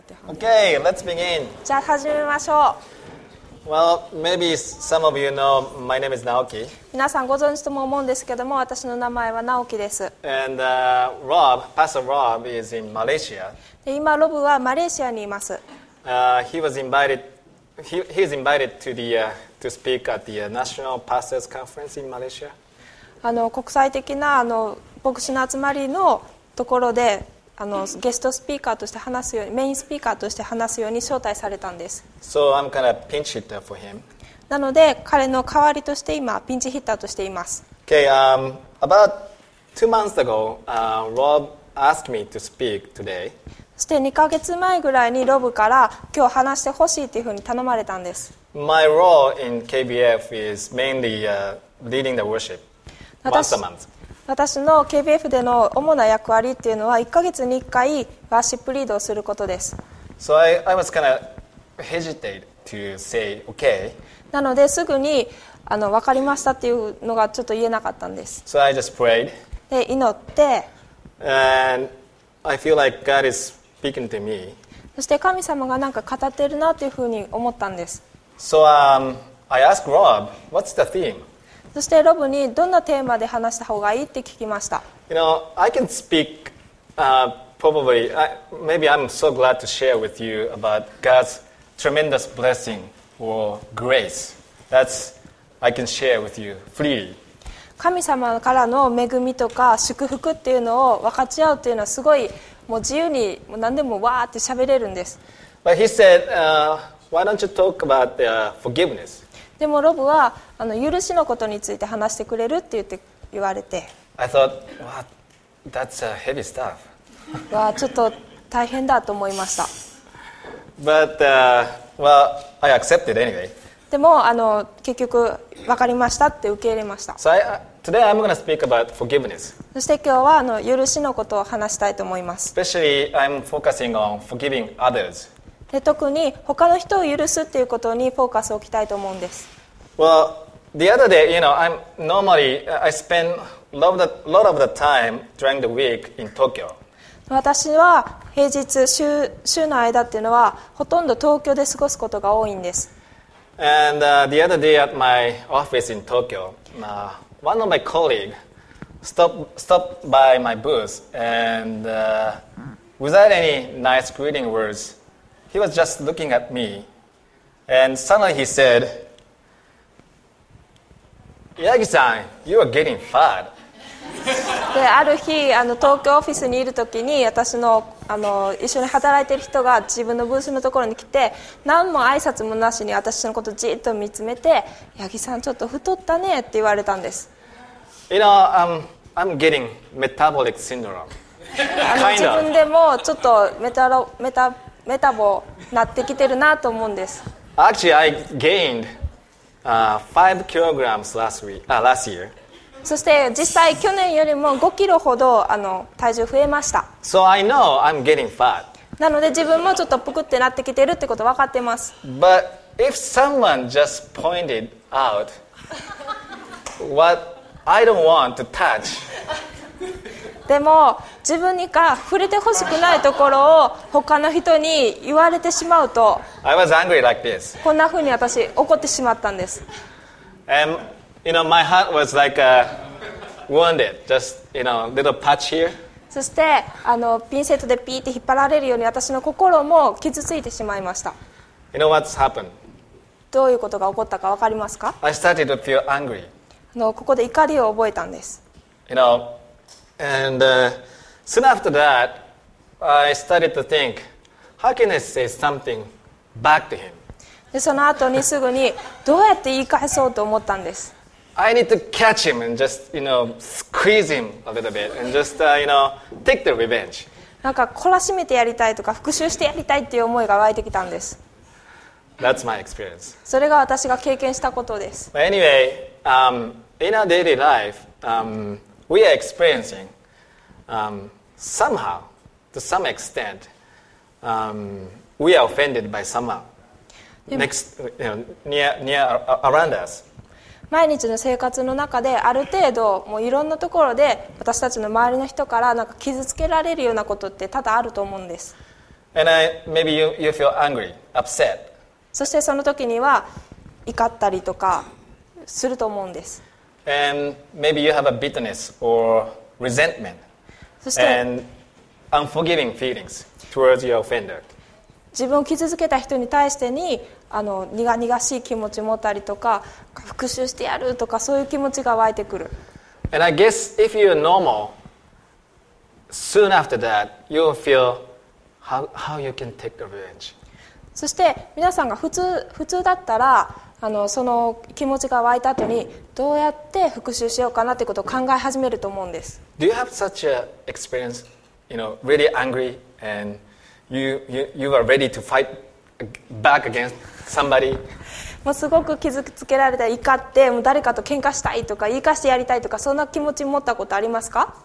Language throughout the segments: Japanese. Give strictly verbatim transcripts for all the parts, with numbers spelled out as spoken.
って。 Okay, let's begin. じゃあ始めましょ Well, maybe some of you know my name is Naoki, う。皆さんご存知とも思うんですけども、私の名前は直樹です。 and uh, Rob, Pastor Rob, is in Malaysia. で今ロブはマレーシアにいます。 Uh, he was invited. He he's invited to the uh, to speak at the uh, National Pastors Conference in Malaysia. あの国際的なあの牧師の集まりのところであのゲストスピーカーとして話すようにメインスピーカーとして話すように招待されたんです。 So I'm kind of pinch hitter for him. なので彼の代わりとして今ピンチヒッターとしています。 Okay, um, about two months ago, uh, Rob asked me to speak today. そしてにかげつまえぐらいにロブから今日話してほしいというふうに頼まれたんです。 My role in K B F is mainly uh, leading the worship once a month. 私の ケービーエフ での主な役割っていうのはいっかげつにいっかいワーシップリードをすることです。 So I, I was kind of hesitate to say, okay. なのですぐにあの分かりましたっていうのがちょっと言えなかったんです。 So I just prayed, で祈って、 and I feel like God is speaking to me. そして神様がなんか語ってるなというふうに思ったんです。 So um, I asked Rob, what's the theme? そしてロブにどんなテーマで話した方がいいって聞きました。 You know, I can speak uh, probably, I, maybe I'm so glad to share with you about God's tremendous blessing or grace. That's, I can share with you freely. 神様からの恵みとか祝福っていうのを分かち合うっていうのはすごいもう自由にもう何でもわーって喋れるんです。 But he said, uh, why don't you talk about uh, forgiveness? でもロブはあの許しのことについて話してくれるって言って言われて、 I thought, wow, that's uh, heavy stuff. わあちょっと大変だと思いました。 But, uh, well, I accepted anyway. でもあの結局分かりましたって受け入れました。 So I, uh, today I'm going to speak about forgiveness. そして今日はあの許しのことを話したいと思います。 Especially, I'm focusing on forgiving others. で特に他の人を許すっていうことにフォーカスを置きたいと思うんです。 Well, the other day, you know, I'm normally, I spend a lot of the, lot of the time during the week in Tokyo. 私は平日 週, 週の間っていうのはほとんど東京で過ごすことが多いんです。 And uh, the other day at my office in Tokyo, uh, one of my colleagues stopped, stopped by my booth and uh, without any nice greeting words, he was just looking at me. And suddenly he said, Yagi-san, you are getting fat. である日あの東京オフィスにいる時に私 の, あの一緒に働いている人が自分のブースのところに来て何も挨拶もなしに私のことをじっと見つめて八木さんちょっと太ったねって言われたんです。 You know, um, I'm getting metabolic syndrome. あの自分でもちょっとメタロメタメタボなってきてるなと思うんです。 Actually, I gained uh, five kilograms last week, uh, last year. そして実際去年よりもごキロほどあの体重増えました。 So I know I'm getting fat. なので自分もちょっとぷくってなってきてるってこと分かってます。 But if someone just pointed out what I don't want to touch, でも自分にか触れてほしくないところを他の人に言われてしまうと I was angry like this. こんな風に私怒ってしまったんです。 And, you know, my heart was like uh, wounded, just, you know, little patch here. そしてあのピンセットでピーって引っ張られるように私の心も傷ついてしまいました。 You know what's happened? どういうことが起こったか分かりますか？ I started to feel angry. あのここで怒りを覚えたんです。 You know, and uh, soon after that, I started to think, how can I say something back to him? でその後にすぐにどうやって言い返そうと思ったんです。 I need to catch him and just, you know, squeeze him a little bit and just, uh, you know, take the revenge. なんか懲らしめてやりたいとか復讐してやりたいっていう思いが湧いてきたんです。 That's my experience. それが私が経験したことです。 But anyway, um, in our daily life, um, we are experiencing um, somehow, to some extent, um, we are offended by someone next, you know, near, near around us. 毎日の生活の中である程度もういろんなところで私たちの周りの人からなんか傷つけられるようなことって多々あると思うんです。 And I, maybe you, you feel angry, upset. そしてその時には怒ったりとかすると思うんです。 And maybe you have a bitterness or resentment そして and unforgiving feelings towards your offender. 自分を傷つけた人に対してにあの苦々しい気持ちを持ったりとか、復讐してやるとか、そういう気持ちが湧いてくる。 And I guess if you're normal, soon after that, you'll feel how, how you can take the revenge. そして皆さんが普通、普通だったらあのその気持ちが湧いた後にどうやって復讐しようかなということを考え始めると思うんです。 Do you have such an experience, you know, really angry and you, you, you are ready to fight back against somebody? もうすごく傷つけられたり怒ってもう誰かと喧嘩したいとか言い返してやりたいとか、そんな気持ち持ったことありますか？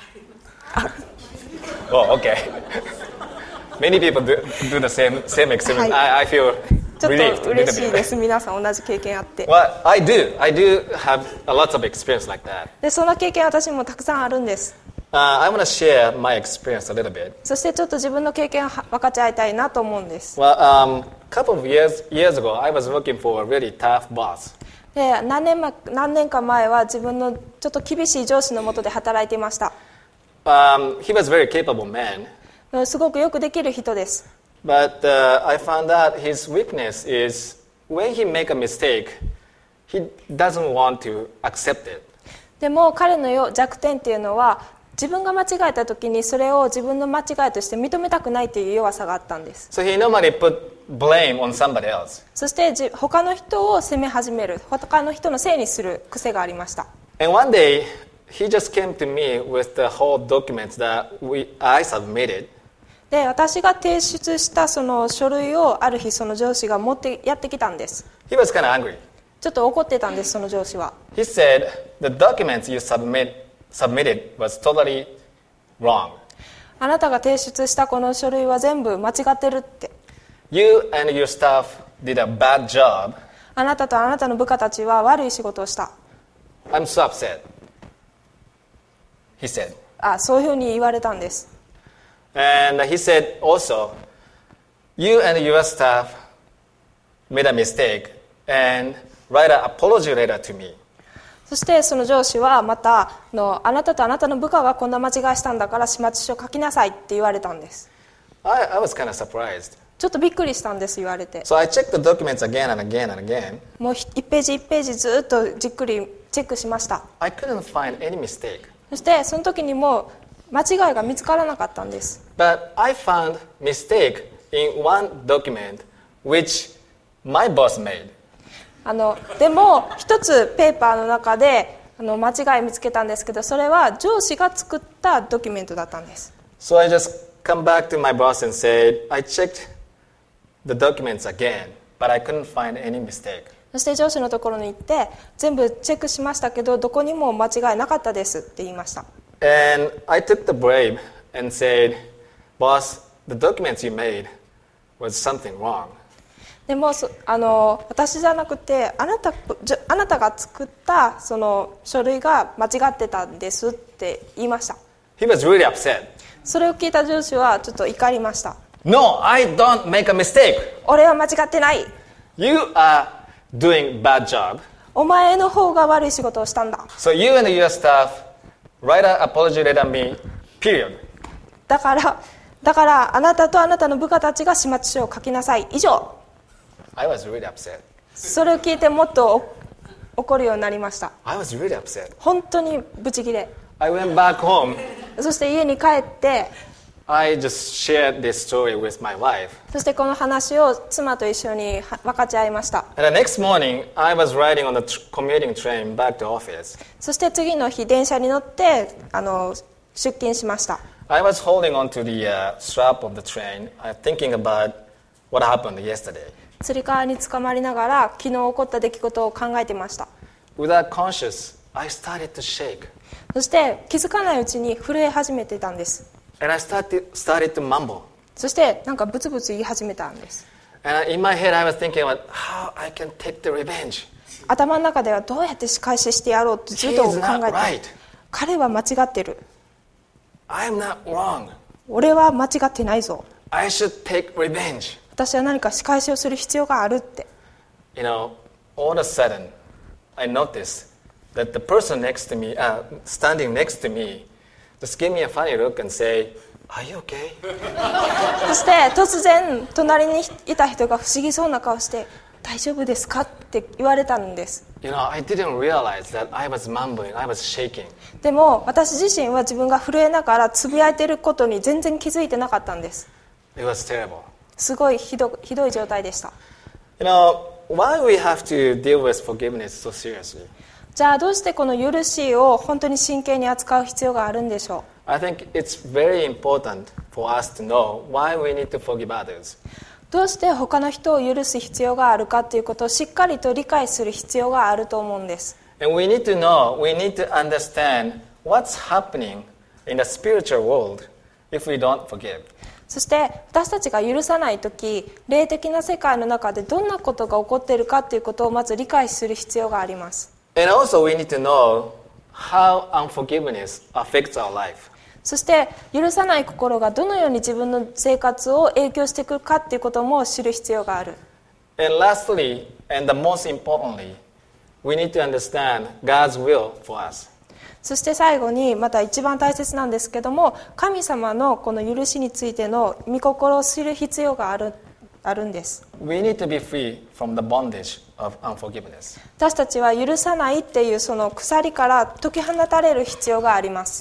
Oh, okay. Many people do, do the same, same experience. I, I feel ちょっ relieved と a 嬉 little しい bit. です。皆さん同じ経験あって。 Well, I do. I do have a lot of experience like that. でその経験私もたくさんあるんです。 Uh, I want to share my experience a little bit. そしてちょっと自分の経験を分かち合いたいなと思うんです。 Well, um, a couple of years, years ago, I was working for a really tough boss. で 何年ま、何年か前は自分のちょっと厳しい上司の下で働いていました。 Um, he was a very capable man, すごくよくできる人です。 but uh, I found out his weakness is when he make a mistake, he doesn't want to accept it. でも彼のよ弱点っていうのは自分が間違えた時にそれを自分の間違いとして認めたくないという弱さがあったんです。 So he normally put blame on somebody else. そしてじ他の人を責め始める、他の人のせいにする癖がありました。 And one day, he just came to me with the whole documents that we, I submitted. で私が提出したその書類をある日その上司が持ってやってきたんです。 He was kind of angry. ちょっと怒ってたんです、その上司は。 He said, the documents you submit, submitted was totally wrong. あなたが提出したこの書類は全部間違ってるって。 You and your staff did a bad job. あなたとあなたの部下たちは悪い仕事をした。 I'm so upset. He said. あ、そういうふうに言われたんです。 And he said also, you and your staff made a mistake and write an apology letter to me. そしてその上司はまたのあなたとあなたの部下がこんな間違いしたんだから始末書書きなさいって言われたんです。 I, I was kind of surprised. ちょっとびっくりしたんです、言われて。 So I checked the documents again and again and again. もういちページいちページずっとじっくりチェックしました。 I couldn't find any mistake. そしてその時にも間違いが見つからなかったんです。 But I found mistake in one document which my boss made. あのでも一つペーパーの中であの間違い見つけたんですけど、それは上司が作ったドキュメントだったんです。 So I just come back to my boss and said, I checked the documents again, but I couldn't find any mistake. そして上司のところに行って全部チェックしましたけどどこにも間違いなかったですって言いました。 And I took the blame and said, boss, the documents you made was something wrong. でもあの私じゃなくてあなた、あなたが作ったその書類が間違ってたんですって言いました。 He was really upset. それを聞いた上司はちょっと怒りました。 No, I don't make a mistake. 俺は間違ってない。 You are doing bad job. お前の方が悪い仕事をしたんだ。 So you and your staff write an apology letter me, period. だからだからあなたとあなたの部下たちが始末書を書きなさい。以上。 I was really upset. それを聞いてもっと怒るようになりました。 I was really upset. 本当にブチギレ。 I went back home. そして家に帰って、 I just shared this story with my wife. そしてこの話を妻と一緒に分かち合いました。 And the next morning, I was riding on the tr- commuting train back to office. そして次の日電車に乗ってあの出勤しました。 I was holding on to the uh, strap of the train, uh, thinking about what happened yesterday. つり革につかまりながら昨日起こった出来事を考えていました。 Without conscious, I started to shake. そして気づかないうちに震え始めていたんです。 And I started, started to mumble. そしてなんかブツブツ言い始めたんです。 And in my head, I was thinking about how I can take the revenge. 頭の中ではどうやって仕返ししてやろうってずっと考 He is not えて、 right. 彼は間違ってる。 I'm not wrong. 俺は間違ってないぞ。 I should take revenge. 私は何か仕返しをする必要があるって。 You know, all of a sudden, I noticed that the person next to me, uh, standing next to me, just gave me a funny look and say, "Are you okay?" そして突然隣にいた人が不思議そうな顔して「大丈夫ですか?」って言われたんです。 You know, I didn't realize that I was mumbling, I was shaking. でも私自身は自分が震えながらつぶやいていることに全然気づいてなかったんです。 It was terrible. すごいひど、ひどい状態でした。 You know, why we have to deal with forgiveness so seriously? じゃあどうしてこの許しを本当に真剣に扱う必要があるんでしょう。 I think it's very important for us to know why we need to forgive others. どうして他の人を許す必要があるかということをしっかりと理解する必要があると思うんです。 And we need to know, we need to understand what's happening in the spiritual world if we don't forgive. そして私たちが許さないとき、霊的な世界の中でどんなことが起こっているかということをまず理解する必要があります。 And also we need to know how unforgiveness affects our life. そして許さない心がどのように自分の生活を影響してくるかということも知る必要がある。 And lastly, and the most importantly, we need to understand God's will for us. そして最後にまた一番大切なんですけども、神様のこの許しについての御心を知る必要がある、あるんです。 We need to be free from the bondage of unforgiveness. 私たちは許さないっていうその鎖から解き放たれる必要があります。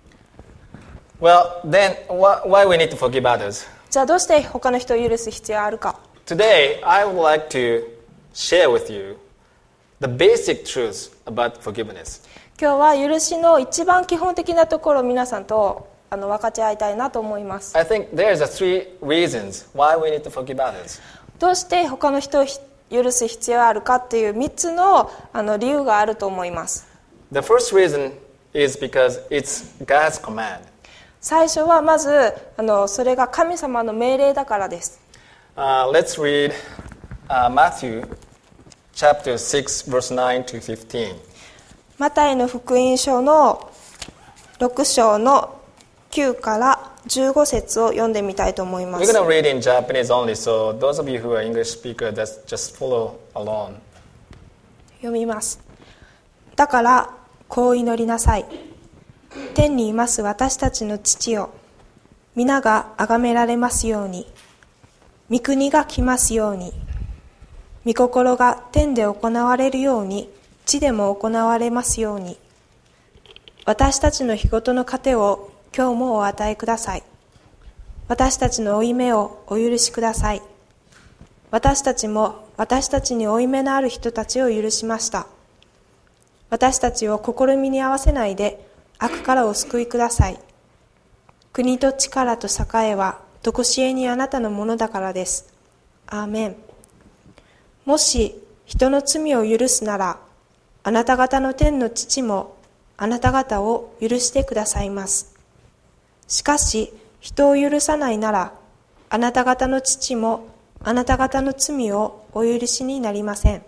Well, then why we need to forgive others? じゃあどうして他の人を許す必要があるか。 Today, I would like to share with you the basic truths about forgiveness. 今日は許しの一番基本的なところを皆さんとあの分かち合いたいなと思います。 I think there's a three reasons why we need to forgive others. どうして他の人を許す必要があるかっていうみっつのあの理由があると思います。 The first reason is because it's God's command. 最初はまずあのそれが神様の命令だからです。 Uh, let's read uh, Matthew chapter six, verse nine to fifteen. マタイの福音書のろく章のきゅうからじゅうご節を読んでみたいと思います。 We're going to read in Japanese only, so those of you who are English speaker, just follow along. 読みます。だからこう祈りなさい。天にいます私たちの父よ、皆が崇められますように、御国が来ますように、御心が天で行われるように地でも行われますように、私たちの日ごとの糧を今日もお与えください。私たちの負い目をお許しください。私たちも私たちに負い目のある人たちを許しました。私たちを試みに合わせないで悪からお救いください。国と力と栄えはとこしえにあなたのものだからです。アーメン。もし人の罪を許すなら、あなた方の天の父もあなた方を許してくださいます。しかし人を許さないなら、あなた方の父もあなた方の罪をお許しになりません。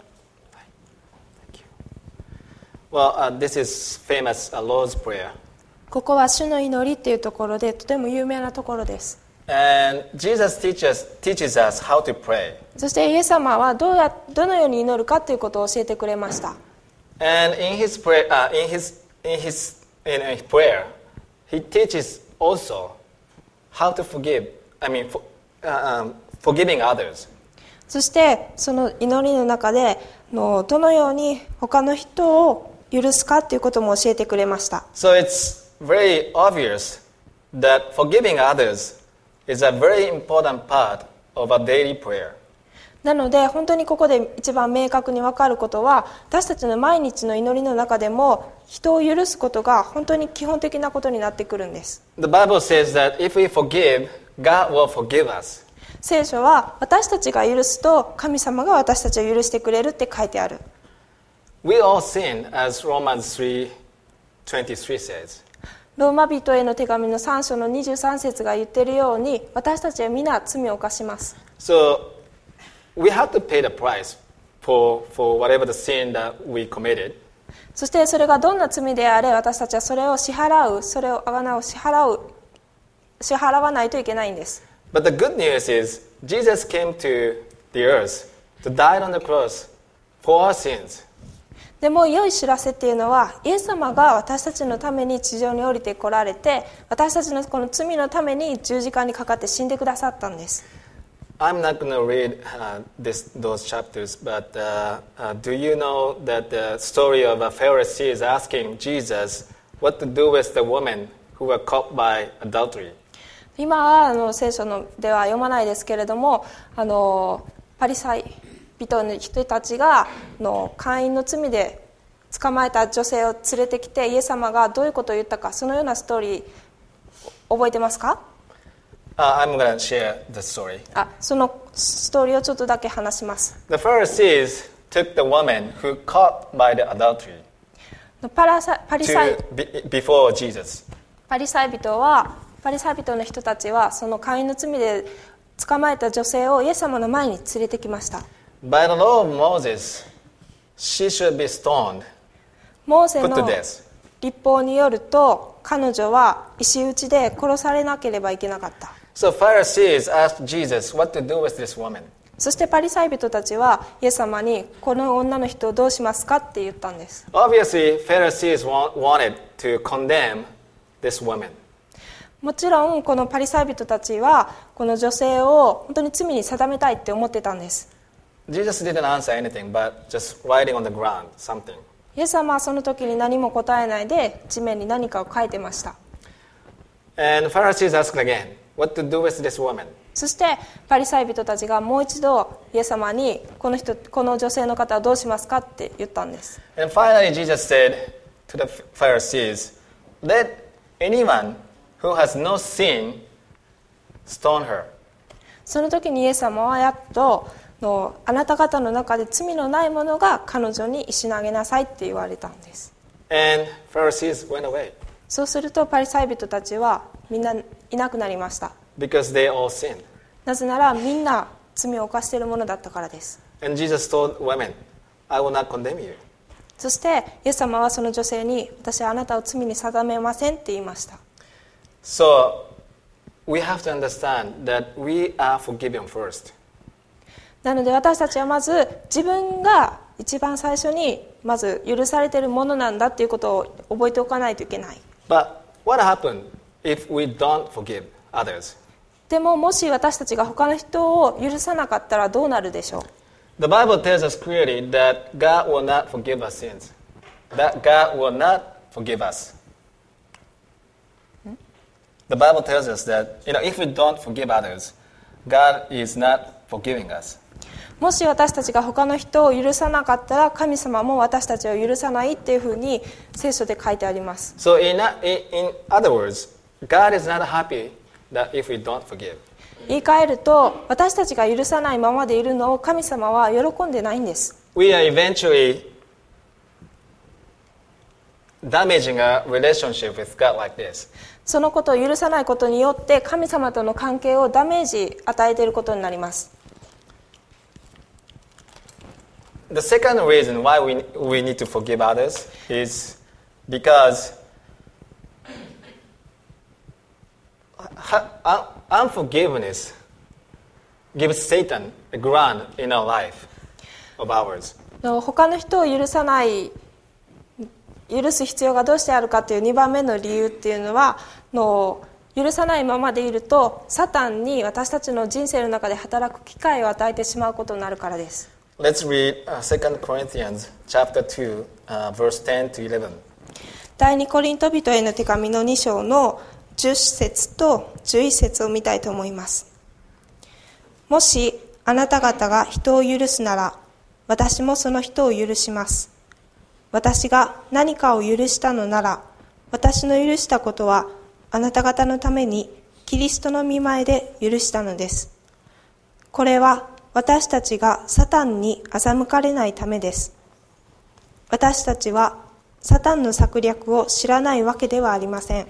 Well, uh, this is famous uh, Lord's Prayer. ここは主の祈りっていうところでとても有名なところです。 And Jesus teaches, teaches us how to pray. そしてイエス様はどうやどのように祈るかということを教えてくれました。 And in his prayer, uh, in his in his in his prayer, he teaches also how to forgive. I mean, for, uh, um, forgiving others. そしてその祈りの中でのどのように他の人を許すかということも教えてくれました。 So it's very obvious that forgiving others is a very important part of a daily prayer. なので本当にここで一番明確に分かることは、私たちの毎日の祈りの中でも人を許すことが本当に基本的なことになってくるんです。 The Bible says that if we forgive, God will forgive us. 聖書は私たちが許すと神様が私たちを許してくれるって書いてある。 We all sin, as Romans three twenty-three says. ローマ人への手紙のさん章のにじゅうさん節が言っているように、私たちは皆罪を犯します。 So we have to pay the price for, for whatever the sin that we committed. そしてそれがどんな罪であれ、私たちはそれを支払う、それを贖う、支払う、支払わないといけないんです。 But the good news is Jesus came to the earth to die on the cross for our sins. でも良い知らせっていうのは、イエス様が私たちのために地上に降りて来られて、私たちのこの罪のために十字架にかかって死んでくださったんです。 I'm not going to read uh, this, those chapters, but uh, uh, do you know that the story of a Pharisee is asking Jesus what to do with the women who were caught by adultery? 今はあの聖書のでは読まないですけれども、あのパリサイ人の人たちがの姦淫の罪で捕まえた女性を連れてきて、イエス様がどういうことを言ったか、そのようなストーリー覚えてますか？ Uh, I'm going to share the story. あ、そのストーリーをちょっとだけ話します。 The Pharisees took the woman who caught by the adultery パラサパリサイ to, be, before Jesus. パリサイ人はパリサイ人の人たちはその姦淫の罪で捕まえた女性をイエス様の前に連れてきました。 By the law of Moses, she should be stoned, モーセ put の to death. 律法によると彼女は石打ちで殺されなければいけなかった。 So Pharisees asked Jesus what to do with this woman. そしてパリサイ人たちはイエス様にこの女の人をどうしますかって言ったんです。 Obviously, Pharisees want, wanted to condemn this woman. もちろんこのパリサイ人たちはこの女性を本当に罪に定めたいって思ってたんです。 Jesus didn't answer anything, but just writing on the ground something. イエス様はその時に何も答えないで地面に何かを書いてました。 And Pharisees asked again, what to do with this woman? そしてパリサイ人たちがもう一度イエス様にこの人、この女性の方はどうしますかって言ったんです。 And finally, Jesus said to the Pharisees, let anyone who has no sin stone her. その時にイエス様はやっとのあなた方の中で罪のない者が彼女に石投げなさいって言われたんです。 And Pharisees went away そうするとパリサイ人たちはみんないなくなりました。 because they all sinned. なぜならみんな罪を犯しているものだったからです。 And Jesus told women, I will not condemn you. そしてイエス様はその女性に私はあなたを罪に定めませんって言いました。 So we have to understand that we are forgiven first. なので私たちはまず自分が一番最初にまず許されているものなんだっていうことを覚えておかないといけない。 But what happens if we don't forgive others? でももし私たちが他の人を許さなかったらどうなるでしょう。 The Bible tells us clearly that God will not forgive our sins. That God will not forgive us. The Bible tells us that, you know, if we don't forgive others, God is not forgiving us. もし私たちが他の人を許さなかったら神様も私たちを許さないっていうふうに聖書で書いてあります。 So in, in, in other words, God is not happy that if we don't forgive. 言い換えると私たちが許さないままでいるのを神様は喜んでないんです。 We are eventually damaging our relationship with God like this. そのことを許さないことによって神様との関係をダメージ与えていることになります。 The second reason why we, we need to forgive others is because unforgiveness gives Satan a ground in our life of ours. 他の人を許さない許す必要がどうしてあるかというにばんめの理由っていうのはの許さないままでいるとサタンに私たちの人生の中で働く機会を与えてしまうことになるからです。 Let's read uh, Second Corinthians chapter two, uh, verse ten to eleven. 第二コリント人への手紙のに章のじゅっ節とじゅういち節を見たいと思います。もしあなた方が人を許すなら私もその人を許します。私が何かを許したのなら私の許したことはあなた方のためにキリストの御前で許したのです。これは私たちがサタンに欺かれないためです。私たちはサタンの策略を知らないわけではありません。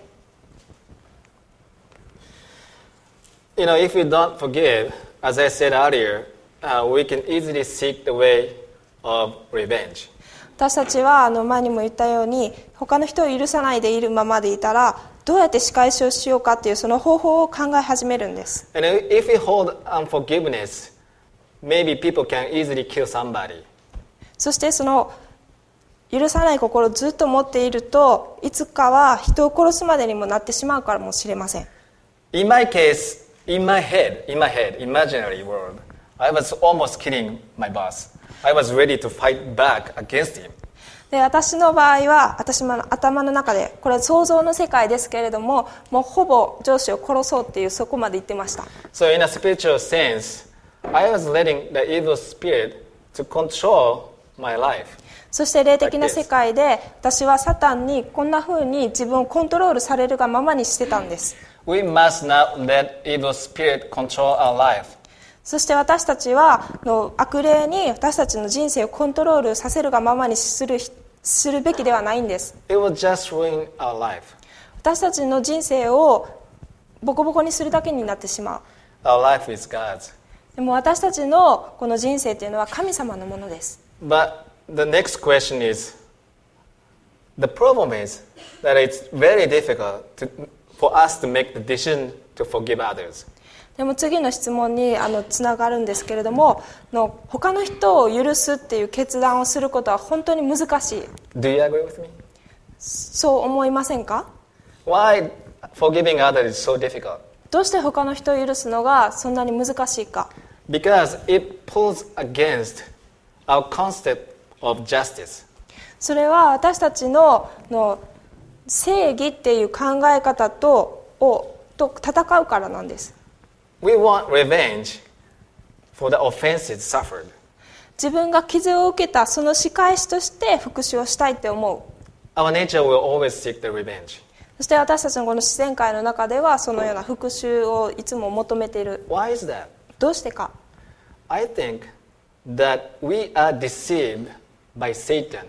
You know, if we don't forgive, as I said earlier, uh, we can easily seek the way of revenge. 私たちはあの前にも言ったように他の人を許さないでいるままでいたらどうやって仕返しをしようかっていうその方法を考え始めるんです。 And if we hold unforgiveness, maybe people can easily kill somebody. そしてその許さない心をずっと持っていると、いつかは人を殺すまでにもなってしまうかもしれません。 In my case, in my head, in my head, imaginary world, I was almost killing my boss. I was ready to fight back against him. で、私の場合は、私の頭の中で、これは想像の世界ですけれども、もうほぼ上司を殺そうっていうそこまで言ってました。 So in a spiritual sense, I was letting the evil spirit to control my life. そして霊的な世界で、私はサタンにこんな風に自分をコントロールされるがままにしてたんです。 We must not let evil spirit control our life. そして私たちはの悪霊に私たちの人生をコントロールさせるがままにする、するべきではないんです。 It will just ruin our life. 私たちの人生をボコボコにするだけになってしまう。 Our life is God's. でも私たちのこの人生というのは神様のものです。 But the next question is, the problem is that it's very difficult to, for us to make the decision to forgive others. でも次の質問にあのつながるんですけれども、の他の人を許すっていう決断をすることは本当に難しい。 Do you agree with me? そう思いませんか？ Why forgiving others is so difficult? どうして他の人を許すのがそんなに難しいか？ Because it pulls against our concept of justice. それは私たち の, の正義っていう考え方 と, をと戦うからなんです。 We want revenge for the offenses suffered. 自分が傷を受けたその仕返しとして復讐をしたいって思う。 Our nature will always seek the revenge. そして私たちのこの自然界の中ではそのような復讐をいつも求めている。 Why is that? どうしてか？ I think that we are deceived by Satan,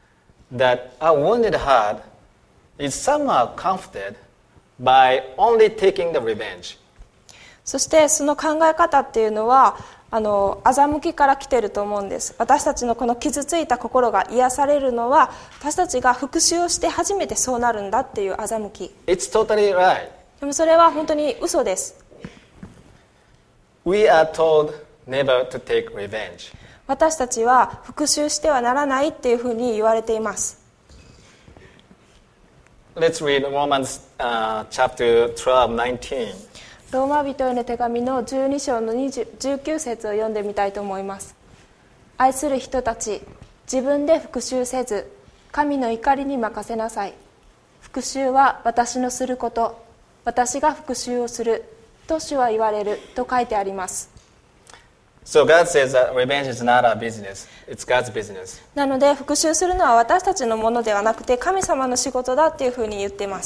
that our wounded heart is somehow comforted by only taking the revenge. そしてその考え方っていうのはあの欺きから来ていると思うんです。私たちのこの傷ついた心が癒されるのは私たちが復讐をして初めてそうなるんだっていう欺き。 It's totally right. でもそれは本当に嘘です。 We are told never to take revenge. 私たちは復讐してはならないっていうふうに言われています。 Let's read Romans uh, chapter twelve, nineteen. ローマ人への手紙のじゅうに章のじゅうきゅう節を読んでみたいと思います。愛する人たち、自分で復讐せず、神の怒りに任せなさい。復讐は私のすること、私が復讐をすると主は言われると書いてあります。 So God says that revenge is not our business. It's God's business. なので復讐するのは私たちのものではなくて神様の仕事だっていうふうに言っています。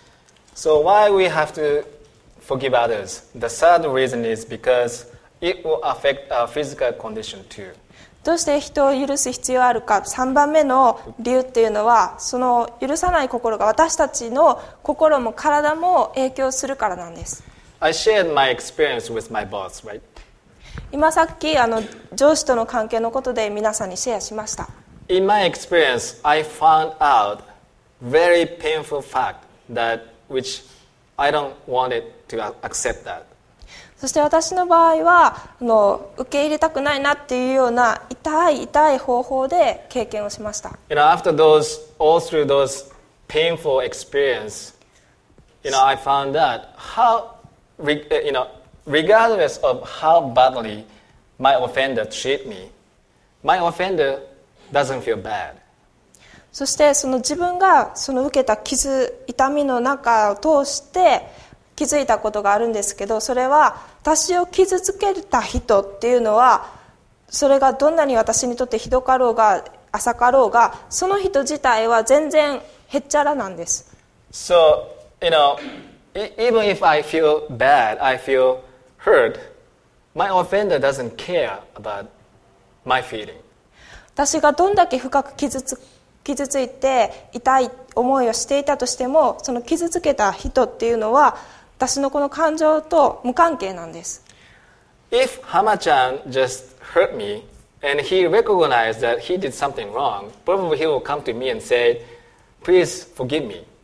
So why we have to forgive others? The third reason is because it will affect our physical condition too. どうして人を許す必要あるか。さんばんめの理由っていうのはその許さない心が私たちの心も体も影響するからなんです。 I shared my experience with my boss, right? 今さっきあの上司との関係のことで皆さんにシェアしました。 In my experience, I found out very painful fact that which I don't want it to accept that. そして私の場合はあの受け入れたくないなっていうような痛い痛い方法で経験をしました。 You know, after those, all through those painful experience, you know, I found that how, you know, regardless of how badly my offender treat me, my offender doesn't feel bad. そしてその自分がその受けた傷、痛みの中を通して気づいたことがあるんですけど、それは私を傷つけた人っていうのはそれがどんなに私にとってひどかろうが浅かろうがその人自体は全然へっちゃらなんです。 So, you know, even if I feel bad, I feel hurt, my offender doesn't care about my feeling. 私がどんだけ深く傷つ傷ついて痛い思いをしていたとしてもその傷つけた人っていうのは私のこの感情と無関係なんです。 If Hama-chan just hurt me and he recognized that he did something wrong, probably he will come to me and say, please forgive me.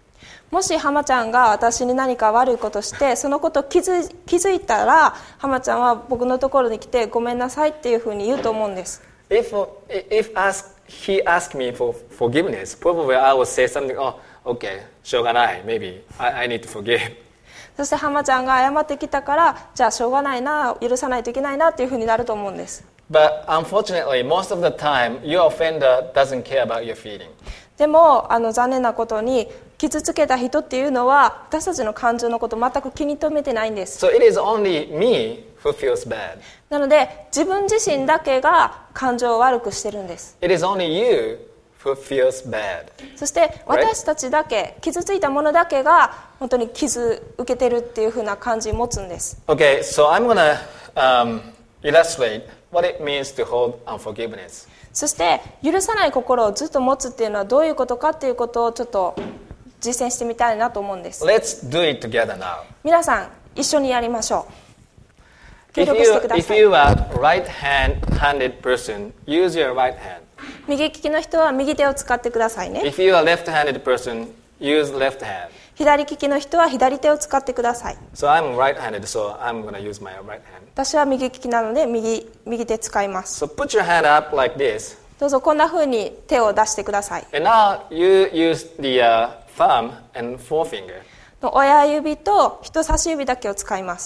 もし浜ちゃんが私に何か悪いことしてそのことを気づい、気づいたら浜ちゃんは僕のところに来てごめんなさいっていうふうに言うと思うんです。 If, if ask, he asked me for forgiveness, probably I would say something, oh, okay, しょうがない maybe I, I need to forgive. そして浜ちゃんが謝ってきたからじゃあしょうがないな許さないといけないなっていうふうになると思うんです。 But unfortunately, most of the time, your offender doesn't care about your feeling. でもあの残念なことに傷つけた人っていうのは私たちの感情のことを全く気に留めてないんです。 So it is only me who feels bad. なので自分自身だけが感情を悪くしてるんです。 It is only you who feels bad. そして私たちだけ、傷ついたものだけが本当に傷受けてるっていう風な感じを持つんです。 Okay, so I'm going to um, illustrate what it means to hold unforgiveness. そして許さない心をずっと持つっていうのはどういうことかっていうことをちょっと実践してみたいなと思うんです。 Let's do it together now. 皆さん一緒にやりましょう。協 If 力して you, くだ if さい。 you are a right-handed person, use your right hand. 右利きの人は右手を使ってくださいね。 If you are a left-handed person, use left hand. 左利きの人は左手を使ってください。 So I'm right-handed, so I'm going to use my right hand. 私は右利きなので右、右手使います。 So put your hand up like this. どうぞこんな風に手を出してください。 And now you use the uh, thumb and forefinger. 親指と人差し指だけを使います。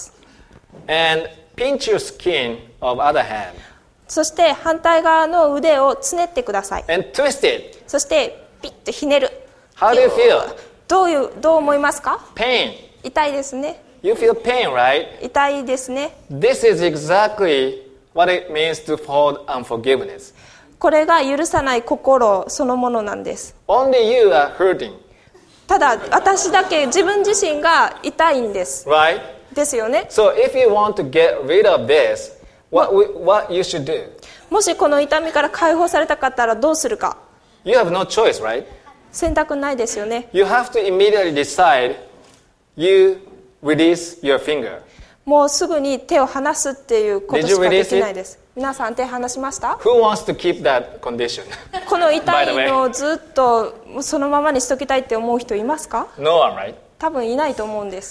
And pinch your skin of other hand. そして反対側の腕をつねってください。 And twist it. そしてピッとひねる。 How do you feel? どういう、どう思いますか？ Pain. 痛いですね。 You feel pain, right? 痛いですね。 This is exactly what it means to hold unforgiveness. これが許さない心そのものなんです。 Only you are hurting, ただ私だけ自分自身が痛いんです。 right? ですよね。 So if you want to get rid of this, what, we, what you should do? もしこの痛みから解放されたかったらどうするか。 You have no choice, right? 選択ないですよね。 You have to immediately decide you release your finger. もうすぐに手を離すっていうこと Did し you か release できないです。皆さん手離しました？ Who wants to keep that condition? この痛 By the い way. のをずっとそのままにしときたいって思う人いますか？ No one, right? 多分いないと思うんです。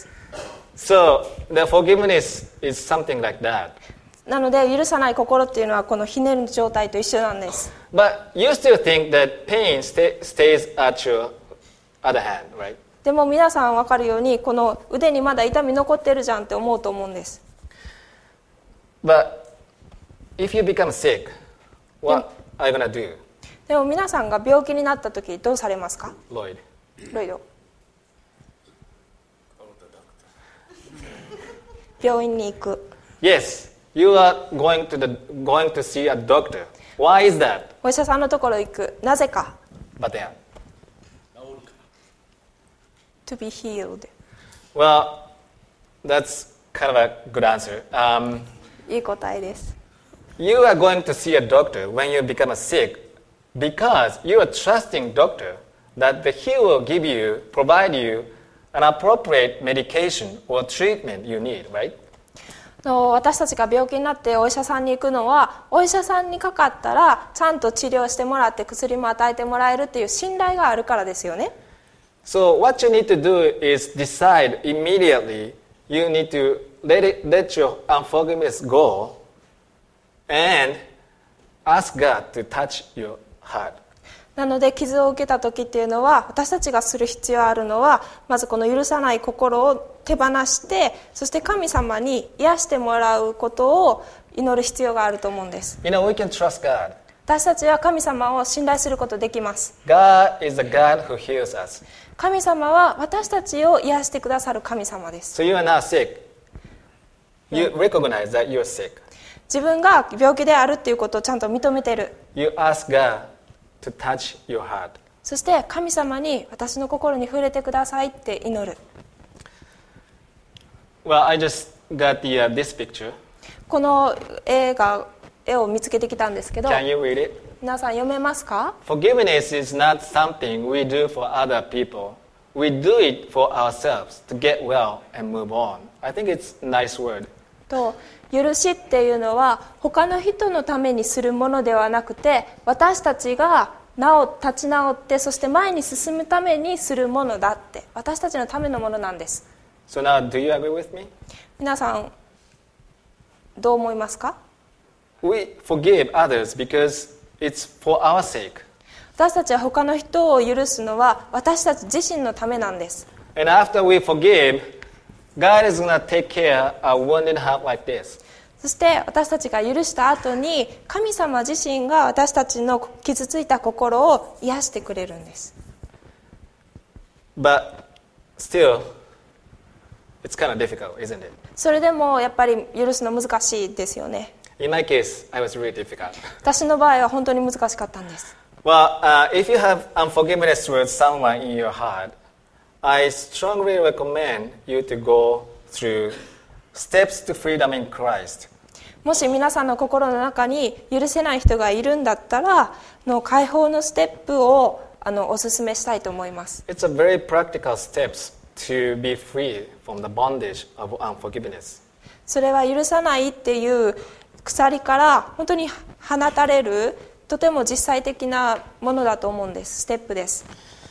So the forgiveness is something like that. なので許さない心っていうのはこのひねる状態と一緒なんです。 But you still think that pain stay, stays at your other hand, right? でも皆さん分かるようにこの腕にまだ痛み残ってるじゃんって思うと思うんです。 But if you become sick, what are you going to do, でも皆さんが病気になった時どうされますか？ Lloyd? ロイド。病院に行く。 Yes, you are going to, the, going to see a doctor. Why is that? お医者さんのところ行く。なぜか。 But then, To be healed. well, that's kind of a good answer. Um, いい答えです。 you are going to see a doctor when you become sick because you are trusting doctor that the, he will give you, provide you an appropriate medication or treatment you need, right? の私たちが病気になってお医者さんに行くのはお医者さんにかかったらちゃんと治療してもらって薬も与えてもらえるっていう信頼があるからですよね。 So what you need to do is decide immediately. You need to let it, let your unforgiveness go and ask God to touch your heart. なので傷を受けた時っていうのは私たちがする必要あるのはまずこの許さない心を手放してそして神様に癒してもらうことを祈る必要があると思うんです。 You know, we can trust God. 私たちは神様を信頼することできます。 God is a God who heals us. 神様は私たちを癒してくださる神様です。 So you are now sick. You recognize that you're sick. 自分が病気であるっていうことをちゃんと認めてる。 You ask God to touch your heart. そして神様に私の心に触れてくださいって祈る。 Well, I just got the, uh, this picture. この絵が絵を見つけてきたんですけど Can you read it? 皆さん読めますか？ Forgiveness is not something we do for other people. We do it for ourselves to get well and move on. I think it's a nice word. と許しっていうのは他の人のためにするものではなくて私たちがなお立ち直って、そして前に進むためにするものだって、私たちのためのものなんです。 So now, do you agree with me? 皆さんどう思いますか？ We forgive others because it's for our sake. 私たちは他の人を許すのは私たち自身のためなんです。 And after we forgive, God is going to take care of a wounded heart like this. そして私たちが許した後に神様自身が私たちの傷ついた心を癒してくれるんです。 But still, it's kind of difficult, isn't it? それでもやっぱり許すの難しいですよね。 In my case, I was really difficult. 私の場合は本当に難しかったんです。 Well, uh, if you have unforgiveness towards someone in your heart, I strongly recommend you to go through steps to freedom in Christ. もし皆さんの心の中に許せない人がいるんだったら、の解放のステップをあのお勧めしたいと思います。 It's a very practical steps to be free from the bondage of unforgiveness. それは許さないっていう鎖から本当に放たれるとても実際的なものだと思うんです。ステップです。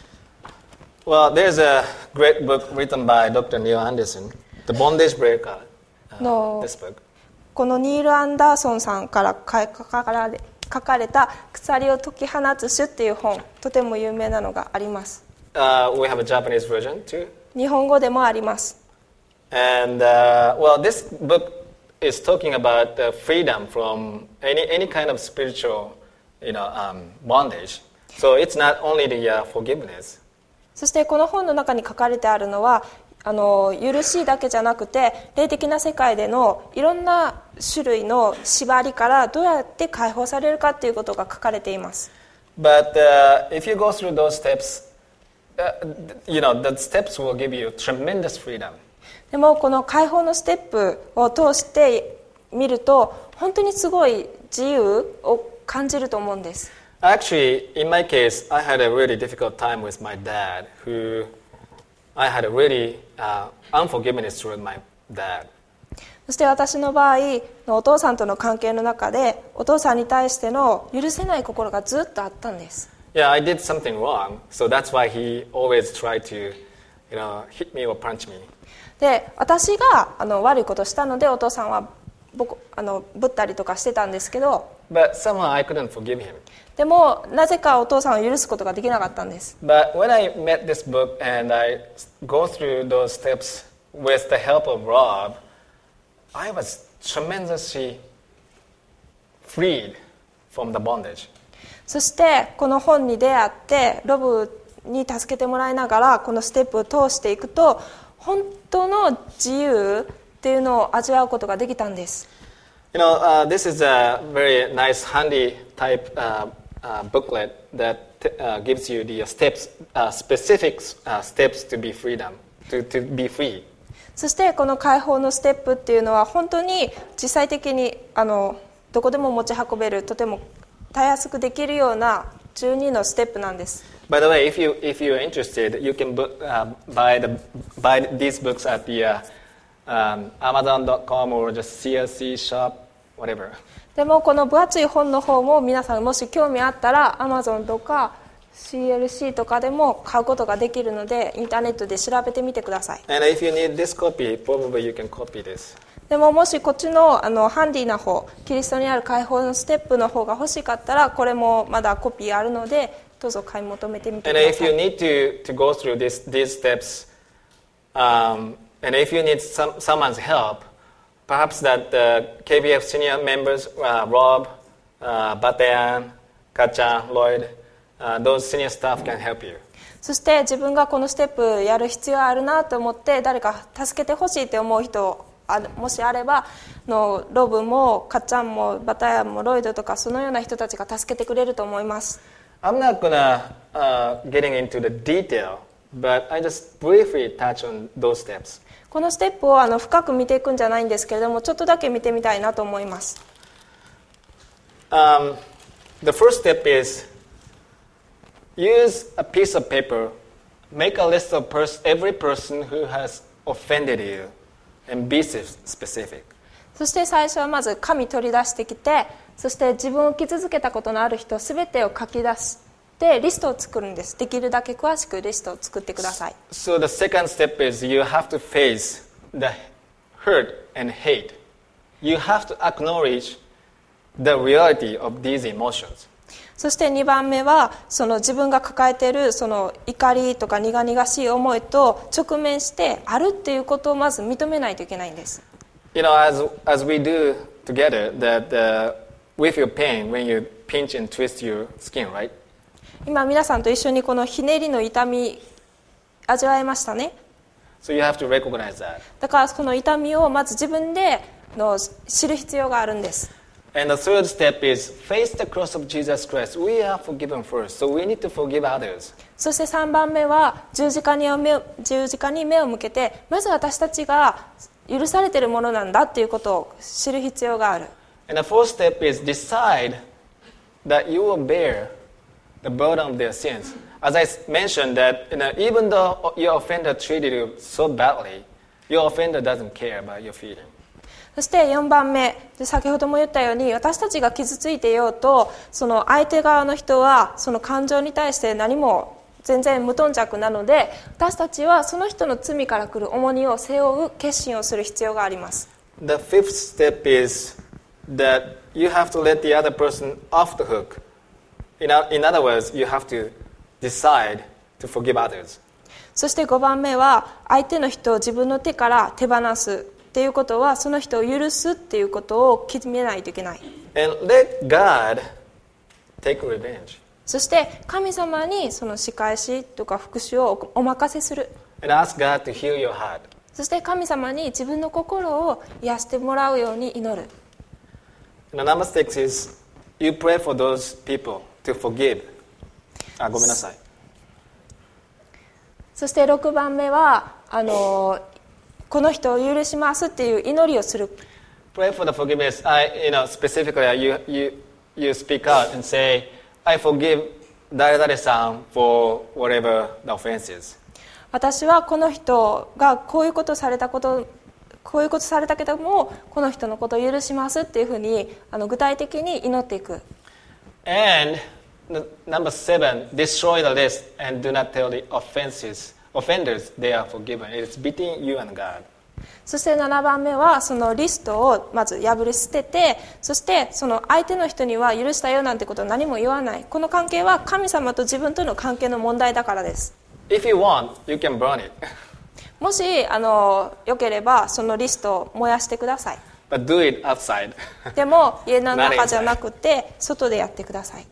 Well, there's a great book written by Doctor Neil Anderson, The Bondage Breaker. Uh, No. This book. このニール・アンダーソンさんから書かれ書かれた鎖を解き放つ書っていう本、とても有名なのがあります。 Uh, we have a Japanese version too. 日本語でもあります。 And uh, well, this book is talking about uh, freedom from any any kind of spiritual, you know, um, bondage. So it's not only the uh, forgiveness. そしてこの本の中に書かれてあるのは、あの許しだけじゃなくて霊的な世界でのいろんな種類の縛りからどうやって解放されるかっていうことが書かれています。 But uh, if you go through those steps, uh, you know, the steps will give you tremendous freedom. でもこの解放のステップを通して見ると本当にすごい自由を感じると思うんです。 Actually, in my case, I had a really difficult time with my dad, who I had a really uh, unforgiveness toward my dad. そして私の場合のお父さんとの関係の中でお父さんに対しての許せない心がずっとあったんです。 Yeah, I did something wrong, so that's why he always tried to, you know, hit me or punch me. で私があの悪いことをしたのでお父さんは僕あのぶったりとかしてたんですけど、 But somehow I couldn't forgive him. でもなぜかお父さんを許すことができなかったんです。 But when I met this book and I go through those steps with the help of Rob, I was tremendously freed from the bondage. そしてこの本に出会ってロブに助けてもらいながらこのステップを通していくと本当の自由っていうのを味わうことができたんです。 You know, uh, this is a very nice, handy type uh, uh, booklet that uh, gives you the steps, uh, specific uh, steps to be freedom, to, to be free. そしてこの解放のステップっていうのは本当に実際的にあのどこでも持ち運べるとてもたやすくできるようなじゅうにのステップなんです。 By the way, if you if you're interested, you can book, uh, buy the buy these books at the uh, um, Amazon dot com or just C L C shop, whatever. でもこの分厚い本の方も皆さんもし興味あったら Amazon とか シーエルシー とかでも買うことができるのでインターネットで調べてみてください。 And if you need this copy, probably you can copy this. でももしこっちの、あのハンディな方、キリストにある解放のステップの方が欲しかったらこれもまだコピーあるのでどうぞ買い求めてみてく And だ if さ you い。 need to, to go through this, these steps, um, and if you need some, someone's help, perhaps that the K B F senior members, uh, Rob, uh, Batayan, Kachan, Lloyd, uh, those senior staff can help you. そして自分がこのステップやる必要あるなと思って誰か助けてほしいと思う人あもしあればのロブもカッチャンもバタヤンもロイドとかそのような人たちが助けてくれると思います。 I'm not gonna uh, getting into the detail, but I just briefly touch on those steps. このステップをあの深く見ていくんじゃないんですけれどもちょっとだけ見てみたいなと思います。 Um, the first step is use a piece of paper, make a list of pers- every person who has offended you, and be specific. そして最初はまず紙取り出してきてそして自分を傷つけたことのある人すべてを書き出しでリストを作るんです。できるだけ詳しくリストを作ってください。 So the second step is you have to face the hurt and hate. You have to acknowledge the reality of these emotions. そしてにばんめはその自分が抱えているその怒りとか苦々しい思いと直面してあるっていうことをまず認めないといけないんです。 You know, as, as we do together, that uh, we feel pain when you pinch and twist your skin, right? 今皆さんと一緒にこのひねりの痛み味わえましたね。 So you have to recognize that. だからその痛みをまず自分での知る必要があるんです。 And the third step is face the cross of Jesus Christ. We are forgiven first, so we need to forgive others. そしてさんばんめは十字架に目を、十字架に目を向けてまず私たちが許されているものなんだっていうことを知る必要がある。 And the fourth step is decide that you will bear the burden of their sins. As I mentioned that, you know, even though your offender treated you so badly, your offender doesn't care about your feeling. そしてよんばんめで先ほども言ったように私たちが傷ついていようとその相手側の人はその感情に対して何も全然無頓着なので私たちはその人の罪から来る重荷を背負う決心をする必要があります。 The fifth step is that you have to let the other person off the hook. In, in other words, you have to decide to forgive others. そしてごばんめは相手の人を自分の手から手放すっていうことはその人を許すっていうことを決めないといけない。 And let God take revenge. そして神様にその仕返しとか復讐をお任せする。 And ask God to heal your heart. そして神様に自分の心を癒してもらうように祈る。 And the number six is you pray for those people to forgive. あ、ごめんなさい。 そしてろくばんめはあのこの人を許しますっていう祈りをする。 Pray for the forgiveness. I, you know, specifically, you, you, you speak out and say, I forgive 誰々さん for whatever the offense is. 私はこの人がこういうことされたことこういうことされたけどもこの人のことを許しますっていうふうにあの具体的に祈っていく。 And the, number seven, destroy the list and do not tell the offenses, offenders they are forgiven. It's between you and God. そしてななばんめはそのリストをまず破り捨ててそしてその相手の人には許したよなんてことを何も言わない。この関係は神様と自分との関係の問題だからです。 If you want, you can burn it. もしあのよければそのリストを燃やしてください。 But do it outside. でも家の中じゃなくて外でやってください。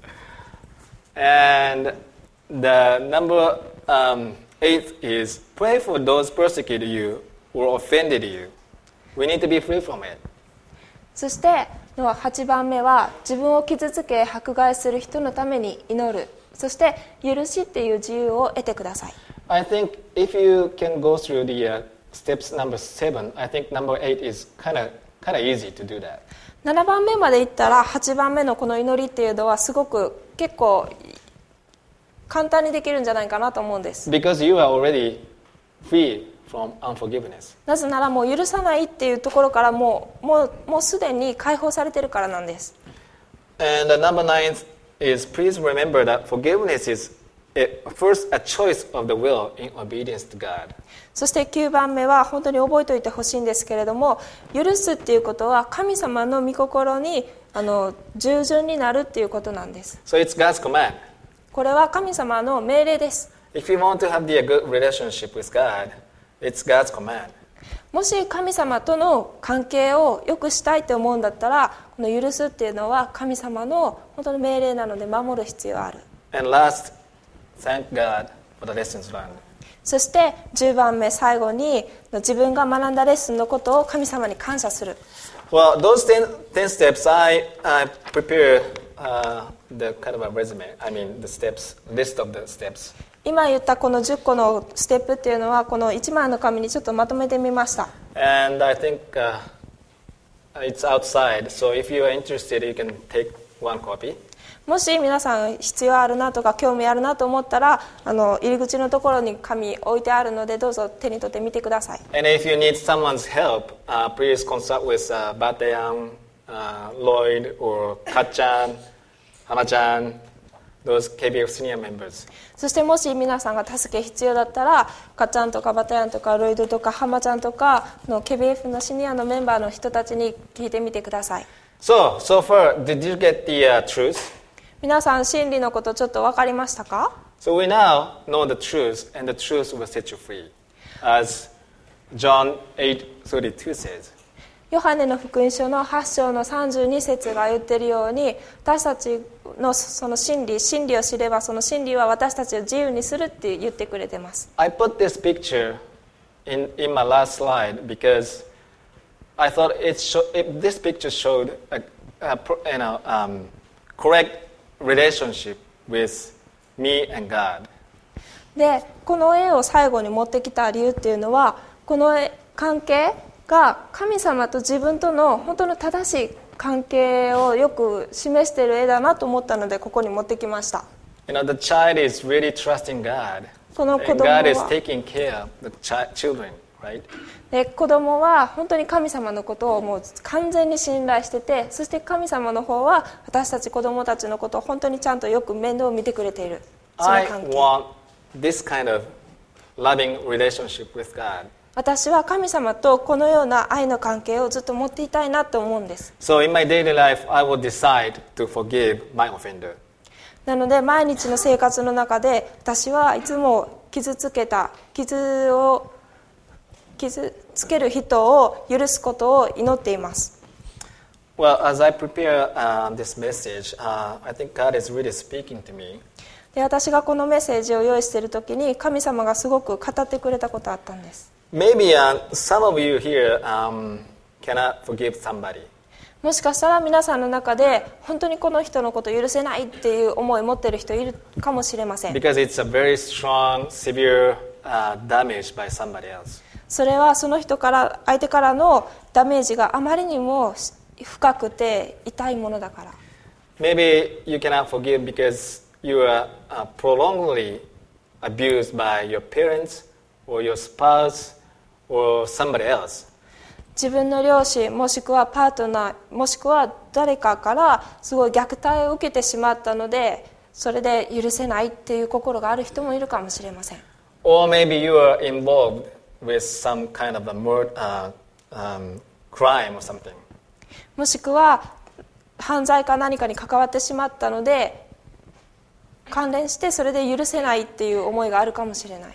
And the number um, eight is pray for those persecuted you or offended you. We need to be free from it. そしてはちばんめは自分を傷つけ迫害する人のために祈る。そして許しっていう自由を得てください。 I think if you can go through the uh, steps number seven, I think number eight is kind of kind of easy to do that. ななばんめまでいったらはちばんめのこの祈りっていうのはすごく結構簡単にできるんじゃないかなと思うんです。 Because you are already free from unforgiveness. なぜならもう許さないっていうところからもうもうもうすでに解放されてるからなんです。 And the number nine is please remember that forgiveness is a, first a choice of the will in obedience to God. そしてきゅうばんめは本当に覚えておいてほしいんですけれども許すっていうことは神様の御心にあの従順になるっていうことなんです。 So it's God's command. これは神様の命令です。 If you want to have the, a good relationship with God, it's God's command. もし神様との関係を良くしたいと思うんだったらこの許すっていうのは神様の本当の命令なので守る必要がある。 And last, thank God for the lessons learned. そしてじゅうばんめ最後に自分が学んだレッスンのことを神様に感謝する。 Well, those ten, ten steps, I, I prepare uh, the kind of a resume, I mean the steps, list of the steps. 今言ったこのじゅっこのステップっていうのはこのいちまいの紙にちょっとまとめてみました。 And I think uh, it's outside, so if you are interested, you can take one copy. もし皆さん必要あるなとか興味あるなと思ったらあの入り口のところに紙置いてあるのでどうぞ手に取ってみてください。 And if you need someone's help, uh, please consult with uh, Batayang, uh, Lloyd, or Kachan, Hana-chan, those ケービーエフ senior members. そしてもし皆さんが助け必要だったら、かっちゃんとかバタヤンとかロイドとかハマちゃんとかの ケービーエフ のシニアのメンバーの人たちに聞いてみてください。 So, so far, did you get the、uh, truth? 皆さん真理のことちょっと分かりましたか？ So we now know the truth, and the truth will set you free. As John eight thirty-two says. ヨハネの福音書のはち章のさんじゅうに節が言っているように、私たちのその真理、真理を知ればその真理は私たちを自由にするって言ってくれています。 I put this picture in, in my last slide because I thought it show, it, this picture showed a, a you know, um, correct relationship with me and God. で、この絵を最後に持ってきた理由っていうのは、この関係が神様と自分との本当の正しい関係をよく示している絵だなと思ったのでここに持ってきました。 You know, the child is really trusting God. この子 And 供 God is は taking care of the chi- children, right? で子供は本当に神様のことをもう完全に信頼してて、そして神様の方は私たち子供たちのことを本当にちゃんとよく面倒を見てくれている。その I 関係。 want this kind of loving relationship with God. 私は神様とこのような愛の関係をずっと持っていたいなと思うんです。 So in my daily life, I will decide to forgive my offender. なので毎日の生活の中で私はいつも傷つけた傷を傷つける人を許すことを祈っています。 Well, as I prepare、uh, this message,、uh, I think God is really speaking to me. で私がこのメッセージを用意している時に神様がすごく語ってくれたことあったんです。 Maybe、uh, some of you here、um, cannot forgive somebody. もしかしたら皆さんの中で本当にこの人のことを許せないっていう思いを持っている人いるかもしれません。 Because it's a very strong, severe、uh, damage by somebody else. それはその人から相手からのダメージがあまりにも深くて痛いものだから。 Maybe you cannot forgive because you are、uh, prolongedly abused by your parents or your spouse or somebody else. 自分の両親もしくはパートナーもしくは誰かからすごい虐待を受けてしまったので、それで許せないっていう心がある人もいるかもしれません。 Or maybe you are involved with some kind of a murder,、uh, um, crime or something. もしくは犯罪か何かに関わってしまったので関連してそれで許せないっていう思いがあるかもしれない。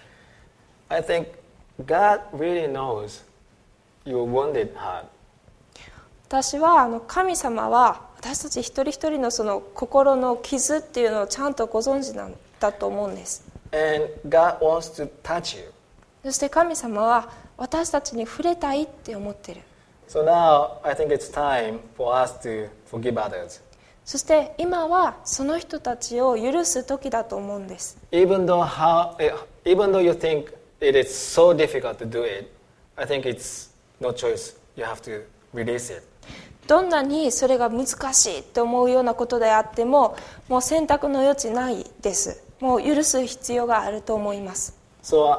I think God really knows your wounded heart. 私はあの神様は私たち一人一人のその心の傷っていうのをちゃんとご存知なんだと思うんです。 And God wants to touch you. そして神様は私たちに触れたいって思ってる。 So now I think it's time for us to forgive others. そして今はその人たちを許す時だと思うんです。 Even though how, even though you think it is so difficult to do it, I think it's no choice. You have to release it. どんなにそれが難しいと思うようなことであっても、もう選択の余地ないです。もう許す必要があると思います。 So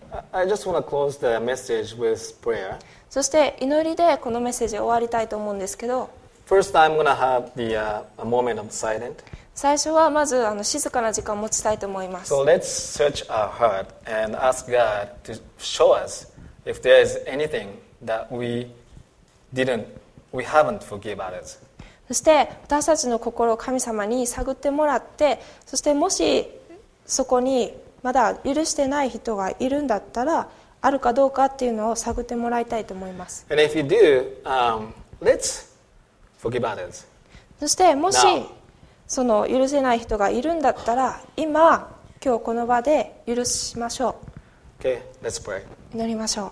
I just want to close the message with prayer. そして祈りでこのメッセージを終わりたいと思うんですけど、 First, I'm going to have the、uh, a moment of silence. 最初はまずあの静かな時間を持ちたいと思います。 So let's search our heart and ask God to show us if there is anything that we didn't, we haven't forgive others. そして私たちの心を神様に探ってもらって、そしてもしそこにまだ許してない人がいるんだったらあるかどうかっていうのを探ってもらいたいと思います。 And if you do,、um, let's forgive others. そしてもし Now. その許せない人がいるんだったら今今日この場で許しましょ Okay, let's pray. う。祈りましょう。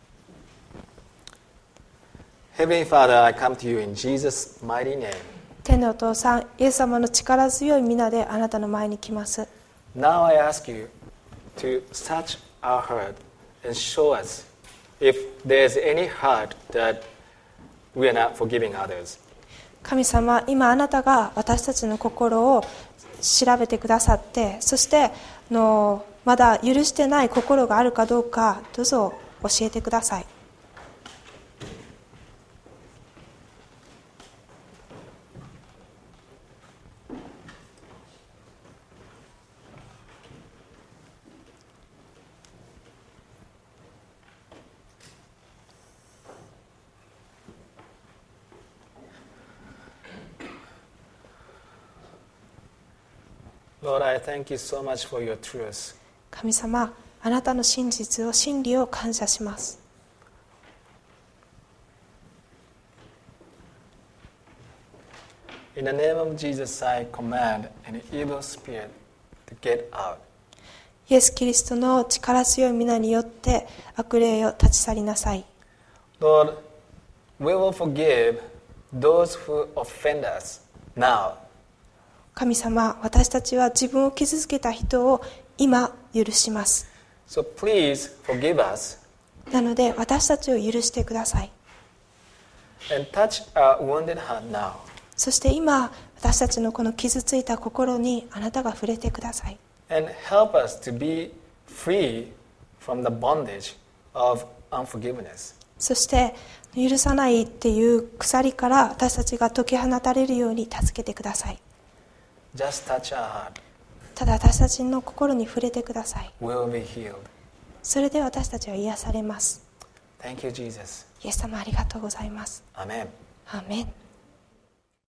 Heavenly Father, I come to you in Jesus' mighty name. 天のお父さん、イエス様の力強い皆であなたの前に来ます。 Now I ask you to search our heart and show us if there's any heart that we are not forgiving others. 神様、今あなたが私たちの心を調べてくださって、そしてあのまだ許してない心があるかどうかどうぞ教えてください。 Lord, I thank you so much for your truth. 神様、あなたの真実を真理を感謝します。 In the name of Jesus, I command an evil spirit to get out. イエス・キリストの力強い皆によって悪霊を立ち去りなさい。 Lord, we will forgive those who offend us now. 神様、私たちは自分を傷つけた人を今許します。 So please forgive us なので私たちを許してください。 and touch our wounded heart now. そして今、私たちのこの傷ついた心にあなたが触れてください。 And help us to be free from the bondage of unforgiveness. そして許さないっていう鎖から私たちが解き放たれるように助けてください。 Just touch our heart. ただ私たちの心に触れてください。 We'll be healed. それで私たちは癒されます。 Thank you, Jesus. イエス様、ありがとうございます。 Amen. アーメン。